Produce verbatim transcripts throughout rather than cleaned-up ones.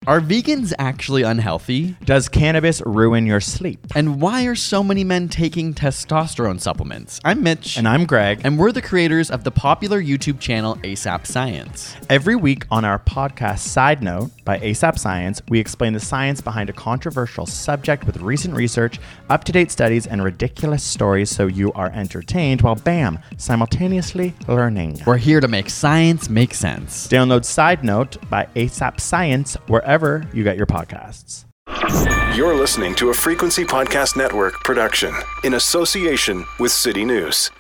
Are vegans actually unhealthy? Does cannabis ruin your sleep? And why are so many men taking testosterone supplements? I'm Mitch. And I'm Greg. And we're the creators of the popular YouTube channel ASAP Science. Every week on our podcast Side Note by ASAP Science, we explain the science behind a controversial subject with recent research, up-to-date studies, and ridiculous stories so you are entertained while, bam, simultaneously learning. We're here to make science make sense. Download Side Note by ASAP Science wherever you get your podcasts. You're listening to a Frequency Podcast Network production in association with City News.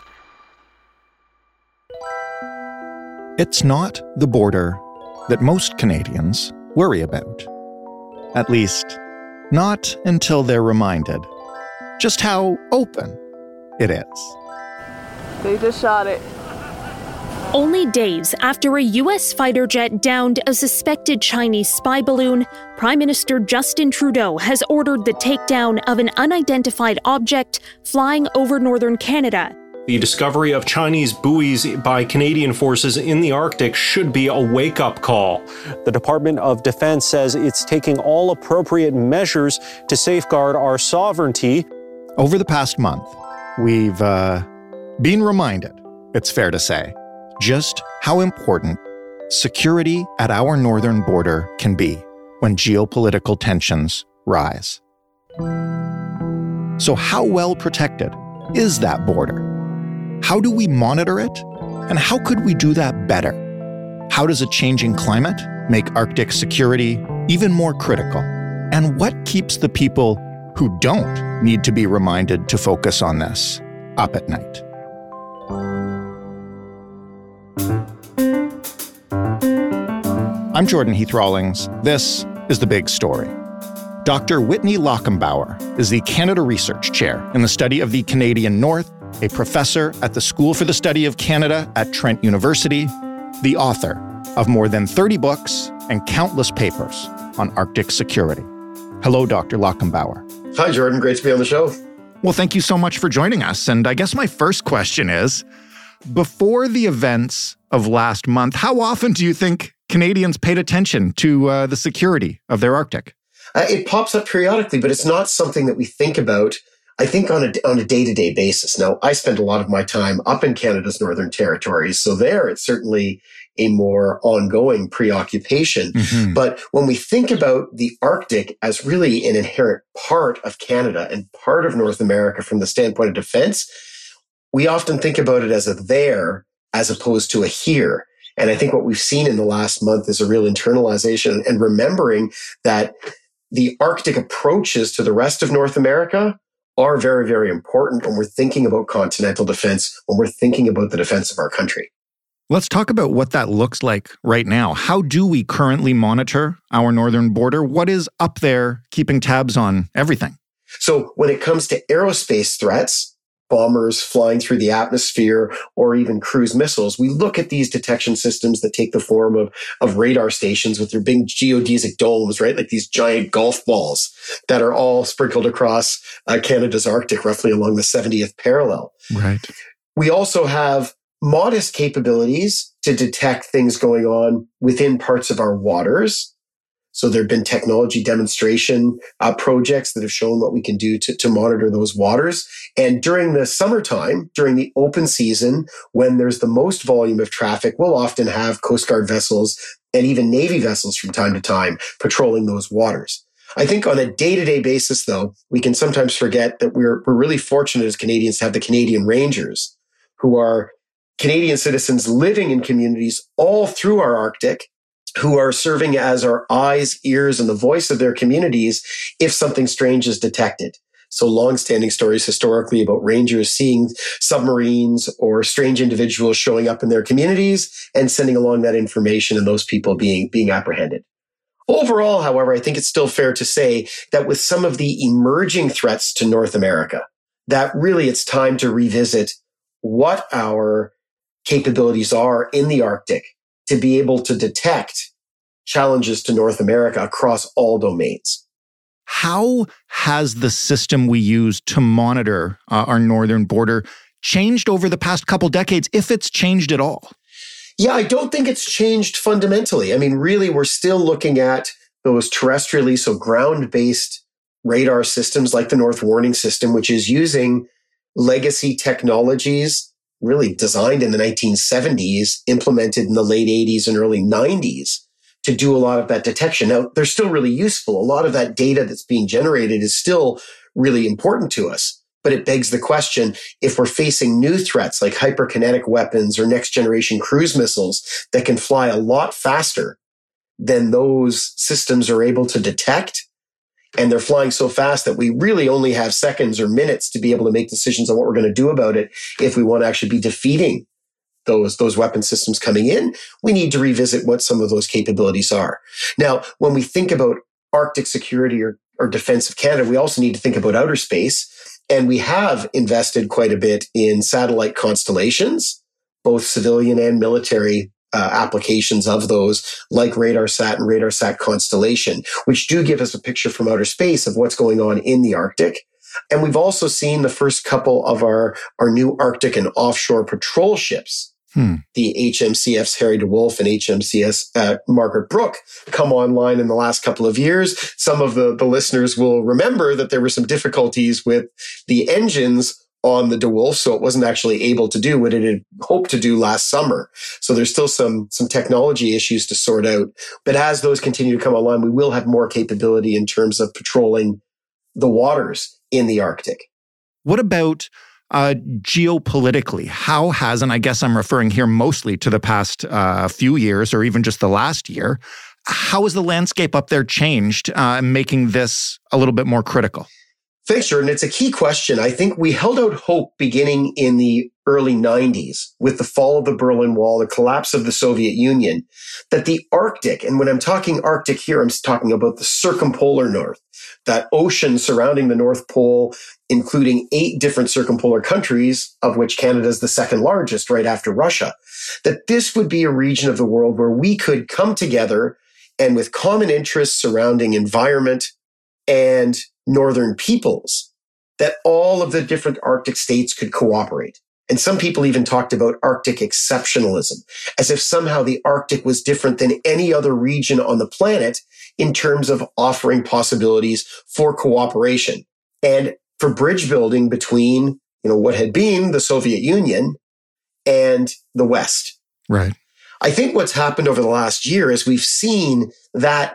It's not the border that most Canadians worry about. At least, not until they're reminded just how open it is. They just shot it. Only days after a U S fighter jet downed a suspected Chinese spy balloon, Prime Minister Justin Trudeau has ordered the takedown of an unidentified object flying over northern Canada. The discovery of Chinese buoys by Canadian forces in the Arctic should be a wake-up call. The Department of Defense says it's taking all appropriate measures to safeguard our sovereignty. Over the past month, we've uh, been reminded, it's fair to say, just how important security at our northern border can be when geopolitical tensions rise. So how well protected is that border? How do we monitor it? And how could we do that better? How does a changing climate make Arctic security even more critical? And what keeps the people who don't need to be reminded to focus on this up at night? I'm Jordan Heath Rawlings. This is The Big Story. Doctor Whitney Lockenbauer is the Canada Research Chair in the study of the Canadian North, a professor at the School for the Study of Canada at Trent University, the author of more than thirty books and countless papers on Arctic security. Hello, Doctor Lockenbauer. Hi, Jordan. Great to be on the show. Well, thank you so much for joining us. And I guess my first question is, before the events of last month, how often do you think Canadians paid attention to uh, the security of their Arctic? Uh, it pops up periodically, but it's not something that we think about, I think, on a, on a day-to-day basis. Now, I spend a lot of my time up in Canada's Northern Territories, so there it's certainly a more ongoing preoccupation. Mm-hmm. But when we think about the Arctic as really an inherent part of Canada and part of North America from the standpoint of defense, we often think about it as a there as opposed to a here. And I think what we've seen in the last month is a real internalization and remembering that the Arctic approaches to the rest of North America are very, very important when we're thinking about continental defense, when we're thinking about the defense of our country. Let's talk about what that looks like right now. How do we currently monitor our northern border? What is up there keeping tabs on everything? So when it comes to aerospace threats, bombers flying through the atmosphere, or even cruise missiles, we look at these detection systems that take the form of, of radar stations with their big geodesic domes, right? Like these giant golf balls that are all sprinkled across uh, Canada's Arctic, roughly along the seventieth parallel. Right. We also have modest capabilities to detect things going on within parts of our waters. So there have been technology demonstration uh, projects that have shown what we can do to, to monitor those waters. And during the summertime, during the open season, when there's the most volume of traffic, we'll often have Coast Guard vessels and even Navy vessels from time to time patrolling those waters. I think on a day-to-day basis, though, we can sometimes forget that we're, we're really fortunate as Canadians to have the Canadian Rangers, who are Canadian citizens living in communities all through our Arctic, who are serving as our eyes, ears, and the voice of their communities if something strange is detected. So long-standing stories historically about rangers seeing submarines or strange individuals showing up in their communities and sending along that information and those people being, being apprehended. Overall, however, I think it's still fair to say that with some of the emerging threats to North America, that really it's time to revisit what our capabilities are in the Arctic to be able to detect challenges to North America across all domains. How has the system we use to monitor uh, our northern border changed over the past couple decades, if it's changed at all? Yeah, I don't think it's changed fundamentally. I mean, really, we're still looking at those terrestrially, so ground-based radar systems like the North Warning System, which is using legacy technologies really designed in the nineteen seventies, implemented in the late eighties and early nineties to do a lot of that detection. Now, they're still really useful. A lot of that data that's being generated is still really important to us. But it begs the question, if we're facing new threats like hyperkinetic weapons or next generation cruise missiles that can fly a lot faster than those systems are able to detect, and they're flying so fast that we really only have seconds or minutes to be able to make decisions on what we're going to do about it if we want to actually be defeating those, those weapon systems coming in, we need to revisit what some of those capabilities are. Now, when we think about Arctic security or, or defense of Canada, we also need to think about outer space. And we have invested quite a bit in satellite constellations, both civilian and military uh, applications of those, like RadarSat and RadarSat Constellation, which do give us a picture from outer space of what's going on in the Arctic. And we've also seen the first couple of our, our new Arctic and offshore patrol ships, hmm. the H M C Fs Harry DeWolf and H M C S uh, Margaret Brooke, come online in the last couple of years. Some of the, the listeners will remember that there were some difficulties with the engines on the DeWolf, so it wasn't actually able to do what it had hoped to do last summer. So there's still some, some technology issues to sort out. But as those continue to come online, we will have more capability in terms of patrolling the waters in the Arctic. What about uh, geopolitically? How has, and I guess I'm referring here mostly to the past uh, few years or even just the last year, how has the landscape up there changed, uh, making this a little bit more critical? Thanks, Jordan. It's a key question. I think we held out hope beginning in the early nineties with the fall of the Berlin Wall, the collapse of the Soviet Union, that the Arctic, and when I'm talking Arctic here, I'm talking about the circumpolar north, that ocean surrounding the North Pole, including eight different circumpolar countries, of which Canada is the second largest right after Russia, that this would be a region of the world where we could come together and with common interests surrounding environment and northern peoples, that all of the different Arctic states could cooperate. And some people even talked about Arctic exceptionalism, as if somehow the Arctic was different than any other region on the planet in terms of offering possibilities for cooperation and for bridge building between, you know, what had been the Soviet Union and the West. Right. I think what's happened over the last year is we've seen that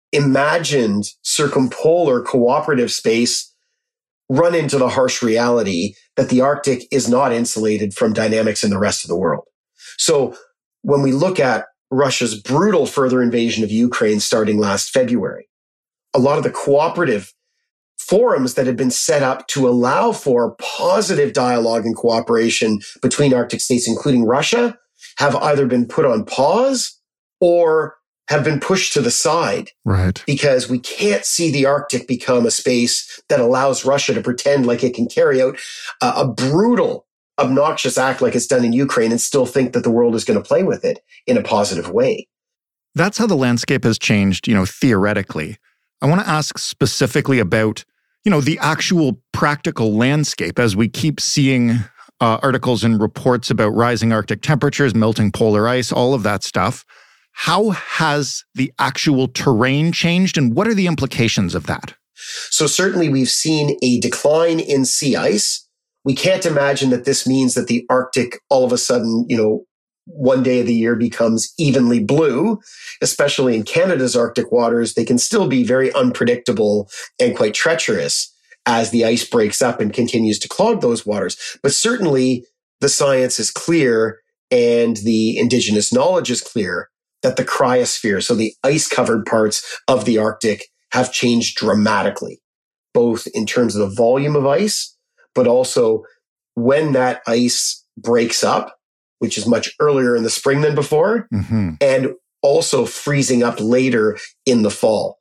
imagined circumpolar cooperative space run into the harsh reality that the Arctic is not insulated from dynamics in the rest of the world. So when we look at Russia's brutal further invasion of Ukraine starting last February, a lot of the cooperative forums that had been set up to allow for positive dialogue and cooperation between Arctic states, including Russia, have either been put on pause or have been pushed to the side. Right. Because we can't see the Arctic become a space that allows Russia to pretend like it can carry out a, a brutal, obnoxious act like it's done in Ukraine and still think that the world is going to play with it in a positive way. That's how the landscape has changed, you know, theoretically. I want to ask specifically about, you know, the actual practical landscape as we keep seeing uh, articles and reports about rising Arctic temperatures, melting polar ice, all of that stuff. How has the actual terrain changed, and what are the implications of that? So certainly we've seen a decline in sea ice. We can't imagine that this means that the Arctic all of a sudden, you know, one day of the year becomes evenly blue, especially in Canada's Arctic waters. They can still be very unpredictable and quite treacherous as the ice breaks up and continues to clog those waters. But certainly the science is clear and the indigenous knowledge is clear that the cryosphere, so the ice-covered parts of the Arctic, have changed dramatically, both in terms of the volume of ice, but also when that ice breaks up, which is much earlier in the spring than before, mm-hmm. and also freezing up later in the fall.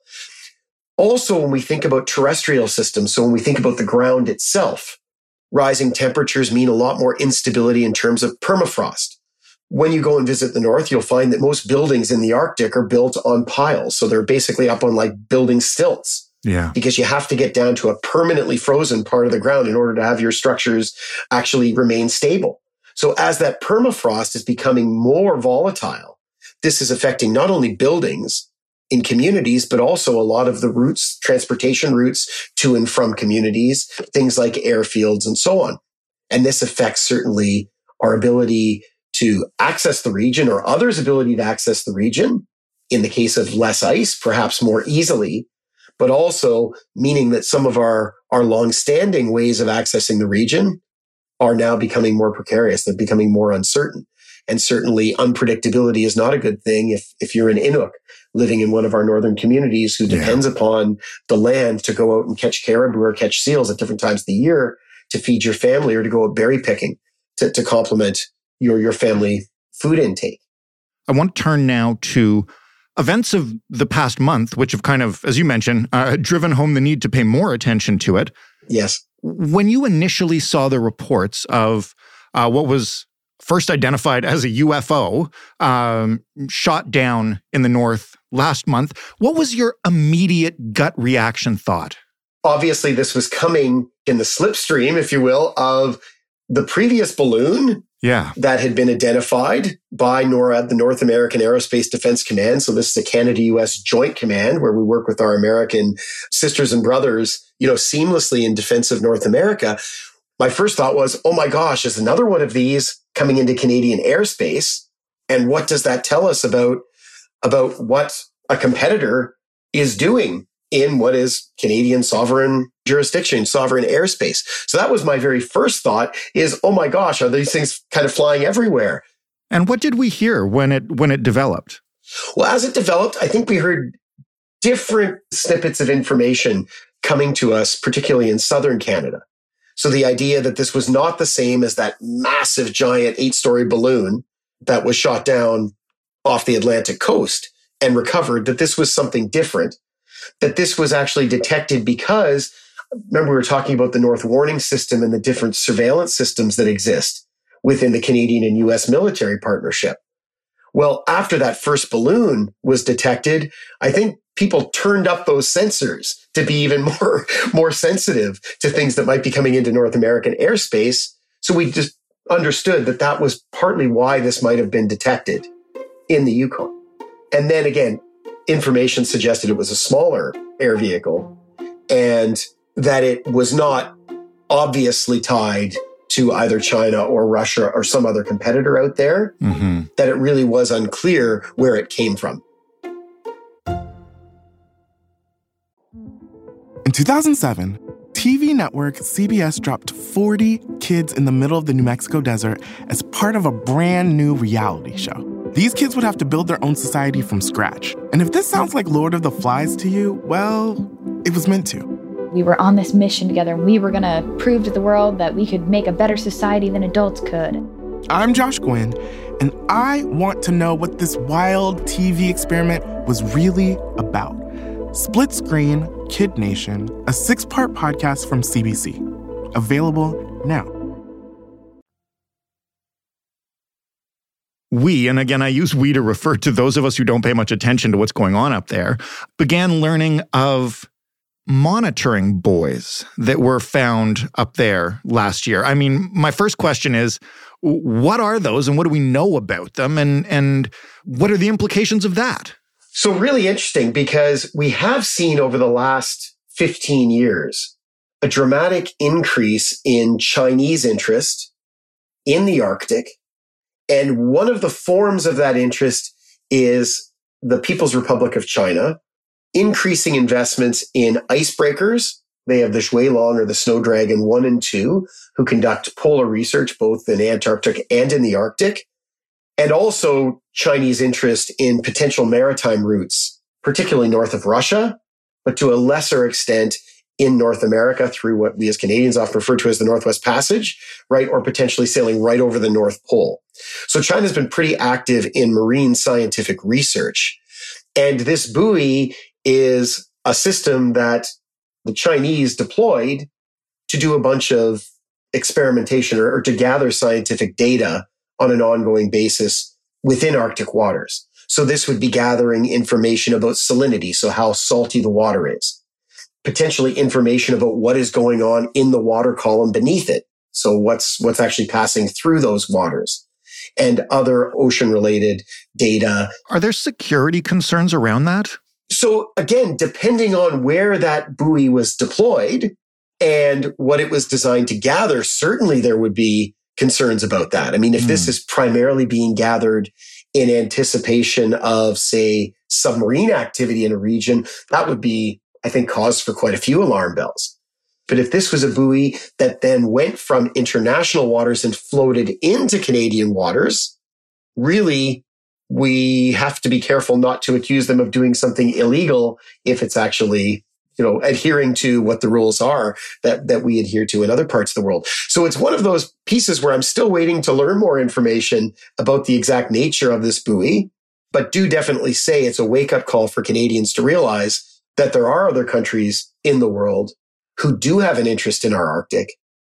Also, when we think about terrestrial systems, so when we think about the ground itself, rising temperatures mean a lot more instability in terms of permafrost. When you go and visit the north, you'll find that most buildings in the Arctic are built on piles. So they're basically up on like building stilts. Yeah. Because you have to get down to a permanently frozen part of the ground in order to have your structures actually remain stable. So as that permafrost is becoming more volatile, this is affecting not only buildings, in communities, but also a lot of the routes, transportation routes to and from communities, things like airfields and so on. And this affects certainly our ability to access the region or others' ability to access the region. In the case of less ice, perhaps more easily, but also meaning that some of our, our long-standing ways of accessing the region are now becoming more precarious. They're becoming more uncertain. And certainly unpredictability is not a good thing if, if you're an Inuk living in one of our northern communities who depends yeah. upon the land to go out and catch caribou or catch seals at different times of the year to feed your family or to go out berry picking to, to complement your, your family food intake. I want to turn now to events of the past month, which have kind of, as you mentioned, uh, driven home the need to pay more attention to it. Yes. When you initially saw the reports of uh, what was first identified as a U F O um, shot down in the north last month, what was your immediate gut reaction thought? Obviously, this was coming in the slipstream, if you will, of the previous balloon yeah. that had been identified by NORAD, the North American Aerospace Defense Command. So this is a Canada-U S joint command where we work with our American sisters and brothers, you know, seamlessly in defense of North America. My first thought was, oh my gosh, is another one of these coming into Canadian airspace? And what does that tell us about, about what a competitor is doing in what is Canadian sovereign jurisdiction, sovereign airspace? So that was my very first thought is, oh my gosh, are these things kind of flying everywhere? And what did we hear when it when it developed? Well, as it developed, I think we heard different snippets of information coming to us, particularly in southern Canada. So the idea that this was not the same as that massive, giant eight-story balloon that was shot down off the Atlantic coast and recovered, that this was something different, that this was actually detected because, remember we were talking about the North Warning System and the different surveillance systems that exist within the Canadian and U S military partnership. Well, after that first balloon was detected, I think people turned up those sensors to be even more, more sensitive to things that might be coming into North American airspace. So we just understood that that was partly why this might have been detected in the Yukon. And then again, information suggested it was a smaller air vehicle and that it was not obviously tied to either China or Russia or some other competitor out there, mm-hmm. that it really was unclear where it came from. In two thousand seven, T V network C B S dropped forty kids in the middle of the New Mexico desert as part of a brand new reality show. These kids would have to build their own society from scratch. And if this sounds like Lord of the Flies to you, well, it was meant to. We were on this mission together, and we were going to prove to the world that we could make a better society than adults could. I'm Josh Gwynn, and I want to know what this wild T V experiment was really about. Split Screen, Kid Nation, a six-part podcast from C B C. Available now. We, and again, I use we to refer to those of us who don't pay much attention to what's going on up there, began learning of monitoring buoys that were found up there last year. I mean, my first question is, what are those and what do we know about them? And, and what are the implications of that? So really interesting because we have seen over the last fifteen years a dramatic increase in Chinese interest in the Arctic. And one of the forms of that interest is the People's Republic of China increasing investments in icebreakers. They have the Shuilong or the Snow Dragon one and two, who conduct polar research both in Antarctic and in the Arctic. And also Chinese interest in potential maritime routes, particularly north of Russia, but to a lesser extent in North America through what we as Canadians often refer to as the Northwest Passage, right? Or potentially sailing right over the North Pole. So China's been pretty active in marine scientific research. And this buoy is a system that the Chinese deployed to do a bunch of experimentation or, or to gather scientific data on an ongoing basis within Arctic waters. So this would be gathering information about salinity, so how salty the water is. Potentially information about what is going on in the water column beneath it. So what's, what's actually passing through those waters and other ocean related data. Are there security concerns around that? So again, depending on where that buoy was deployed and what it was designed to gather, certainly there would be concerns about that. I mean, if mm. this is primarily being gathered in anticipation of, say, submarine activity in a region, that would be, I think, cause for quite a few alarm bells. But if this was a buoy that then went from international waters and floated into Canadian waters, really, we have to be careful not to accuse them of doing something illegal if it's actually, you know, adhering to what the rules are that, that we adhere to in other parts of the world. So it's one of those pieces where I'm still waiting to learn more information about the exact nature of this buoy, but do definitely say it's a wake-up call for Canadians to realize that there are other countries in the world who do have an interest in our Arctic.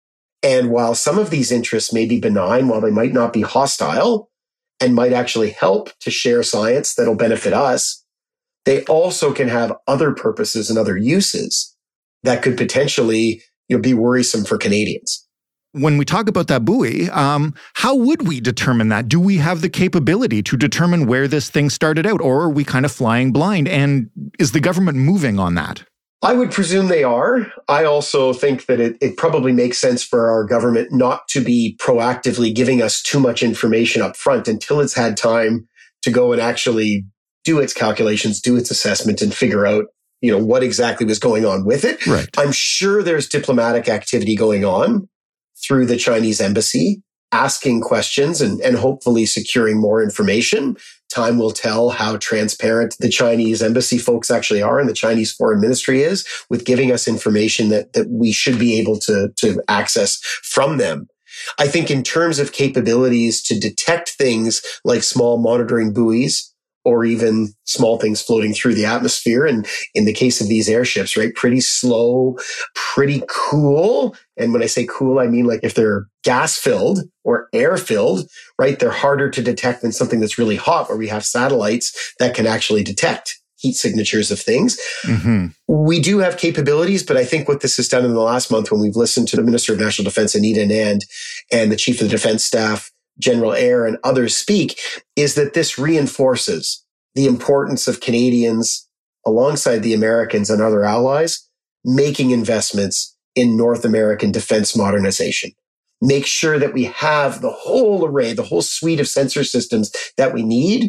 And while some of these interests may be benign, while they might not be hostile and might actually help to share science that'll benefit us, they also can have other purposes and other uses that could potentially, you know, be worrisome for Canadians. When we talk about that buoy, um, how would we determine that? Do we have the capability to determine where this thing started out, or are we kind of flying blind? And is the government moving on that? I would presume they are. I also think that it, it probably makes sense for our government not to be proactively giving us too much information up front until it's had time to go and actually do its calculations, do its assessment, and figure out, you know, what exactly was going on with it. Right. I'm sure there's diplomatic activity going on through the Chinese embassy, asking questions and, and hopefully securing more information. Time will tell how transparent the Chinese embassy folks actually are and the Chinese foreign ministry is with giving us information that, that we should be able to, to access from them. I think in terms of capabilities to detect things like small monitoring buoys, or even small things floating through the atmosphere. And in the case of these airships, right, pretty slow, pretty cool. And when I say cool, I mean like if they're gas filled or air filled, right, they're harder to detect than something that's really hot where we have satellites that can actually detect heat signatures of things. Mm-hmm. We do have capabilities, but I think what this has done in the last month when we've listened to the Minister of National Defense, Anita Anand, and the Chief of the Defense Staff, General Eyre, and others speak, is that this reinforces the importance of Canadians alongside the Americans and other allies making investments in North American defense modernization. Make sure that we have the whole array, the whole suite of sensor systems that we need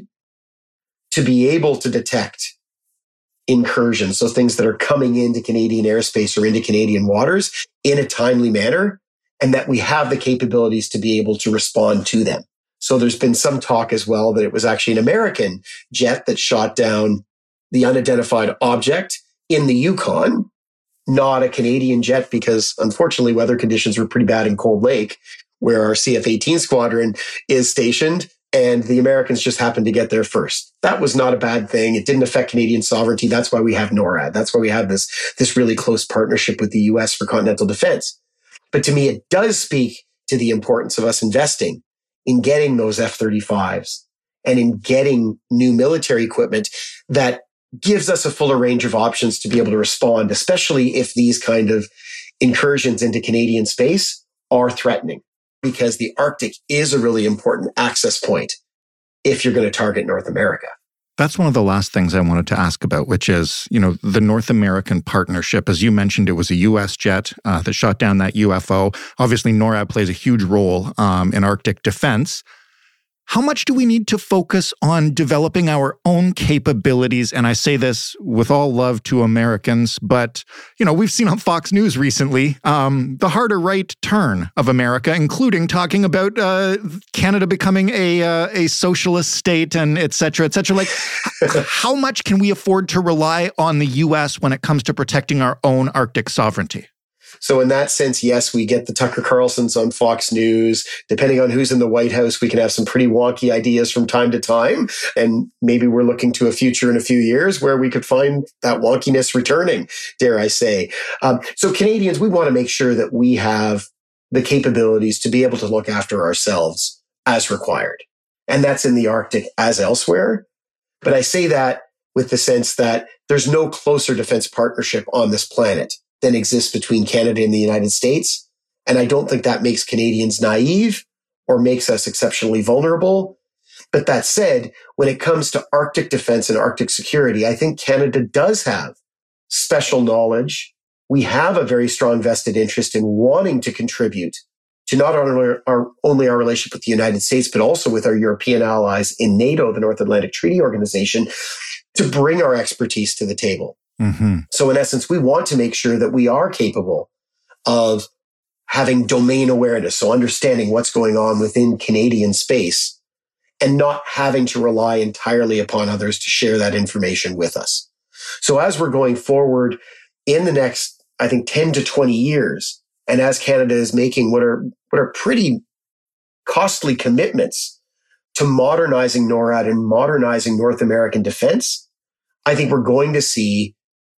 to be able to detect incursions, so things that are coming into Canadian airspace or into Canadian waters in a timely manner, and that we have the capabilities to be able to respond to them. So there's been some talk as well that it was actually an American jet that shot down the unidentified object in the Yukon, not a Canadian jet, because unfortunately weather conditions were pretty bad in Cold Lake, where our C F eighteen squadron is stationed, and the Americans just happened to get there first. That was not a bad thing. It didn't affect Canadian sovereignty. That's why we have NORAD. That's why we have this, this really close partnership with the U S for continental defense. But to me, it does speak to the importance of us investing in getting those F thirty-fives and in getting new military equipment that gives us a fuller range of options to be able to respond, especially if these kind of incursions into Canadian space are threatening, because the Arctic is a really important access point if you're going to target North America. That's one of the last things I wanted to ask about, which is, you know, the North American partnership. As you mentioned, it was a U S jet uh, that shot down that U F O. Obviously, NORAD plays a huge role um, in Arctic defense. How much do we need to focus on developing our own capabilities? And I say this with all love to Americans, but, you know, we've seen on Fox News recently um, the harder right turn of America, including talking about uh, Canada becoming a uh, a socialist state and et cetera, et cetera. Like, how much can we afford to rely on the U S when it comes to protecting our own Arctic sovereignty? So in that sense, yes, we get the Tucker Carlsons on Fox News. Depending on who's in the White House, we can have some pretty wonky ideas from time to time. And maybe we're looking to a future in a few years where we could find that wonkiness returning, dare I say. Um, so Canadians, we want to make sure that we have the capabilities to be able to look after ourselves as required. And that's in the Arctic as elsewhere. But I say that with the sense that there's no closer defense partnership on this planet than exists between Canada and the United States. And I don't think that makes Canadians naive or makes us exceptionally vulnerable. But that said, when it comes to Arctic defense and Arctic security, I think Canada does have special knowledge. We have a very strong vested interest in wanting to contribute to not only our, only our relationship with the United States, but also with our European allies in NATO, the North Atlantic Treaty Organization, to bring our expertise to the table. Mm-hmm. So in essence, we want to make sure that we are capable of having domain awareness, so understanding what's going on within Canadian space and not having to rely entirely upon others to share that information with us. So as we're going forward in the next, I think, ten to twenty years, and as Canada is making what are what are pretty costly commitments to modernizing NORAD and modernizing North American defense, I think we're going to see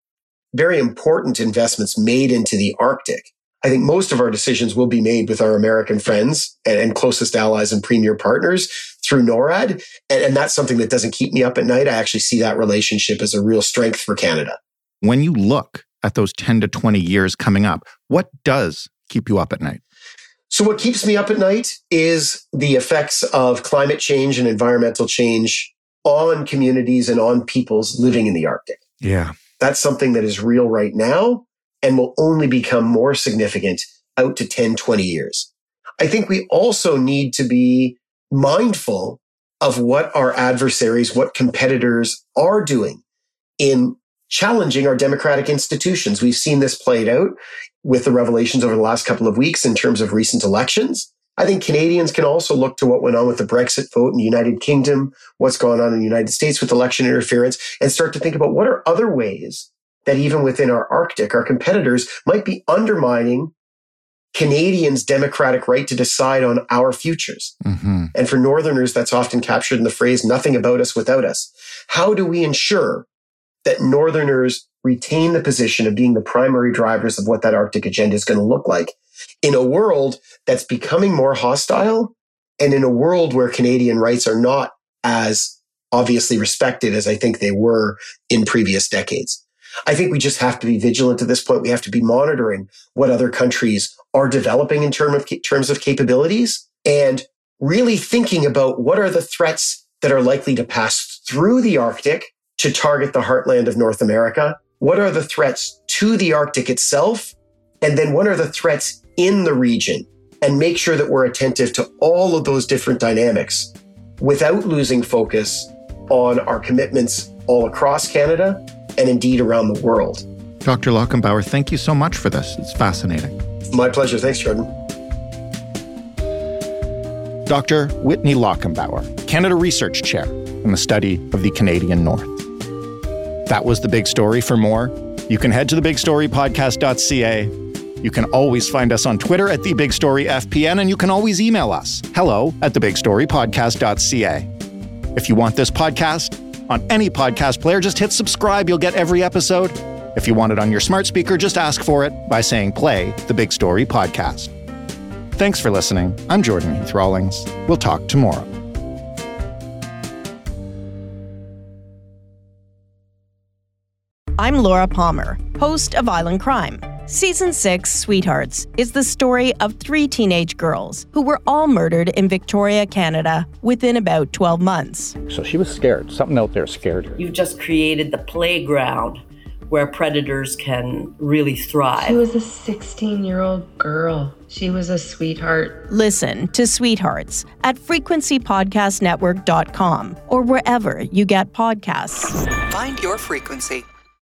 very important investments made into the Arctic. I think most of our decisions will be made with our American friends and, and closest allies and premier partners through NORAD. And, and that's something that doesn't keep me up at night. I actually see that relationship as a real strength for Canada. When you look at those ten to twenty years coming up, what does keep you up at night? So what keeps me up at night is the effects of climate change and environmental change on communities and on peoples living in the Arctic. Yeah. That's something that is real right now and will only become more significant out to ten, twenty years. I think we also need to be mindful of what our adversaries, what competitors are doing in challenging our democratic institutions. We've seen this played out with the revelations over the last couple of weeks in terms of recent elections. I think Canadians can also look to what went on with the Brexit vote in the United Kingdom, what's gone on in the United States with election interference, and start to think about what are other ways that even within our Arctic, our competitors might be undermining Canadians' democratic right to decide on our futures. Mm-hmm. And for Northerners, that's often captured in the phrase, nothing about us without us. How do we ensure that Northerners retain the position of being the primary drivers of what that Arctic agenda is going to look like in a world that's becoming more hostile and in a world where Canadian rights are not as obviously respected as I think they were in previous decades? I think we just have to be vigilant at this point. We have to be monitoring what other countries are developing in term of, terms of capabilities and really thinking about what are the threats that are likely to pass through the Arctic to target the heartland of North America. What are the threats to the Arctic itself? And then what are the threats in the region? And make sure that we're attentive to all of those different dynamics without losing focus on our commitments all across Canada and indeed around the world. Doctor Lockenbauer, thank you so much for this. It's fascinating. My pleasure. Thanks, Jordan. Doctor Whitney Lockenbauer, Canada Research Chair in the study of the Canadian North. That was The Big Story. For more, you can head to the big story podcast dot c a. You can always find us on Twitter at The Big Story F P N, and you can always email us, hello at the big story podcast dot c a. If you want this podcast on any podcast player, just hit subscribe. You'll get every episode. If you want it on your smart speaker, just ask for it by saying play The Big Story Podcast. Thanks for listening. I'm Jordan Heath Rawlings. We'll talk tomorrow. I'm Laura Palmer, host of Island Crime. Season six, Sweethearts, is the story of three teenage girls who were all murdered in Victoria, Canada, within about twelve months. So she was scared. Something out there scared her. You've just created the playground where predators can really thrive. She was a sixteen-year-old girl. She was a sweetheart. Listen to Sweethearts at frequency podcast network dot com or wherever you get podcasts. Find your frequency.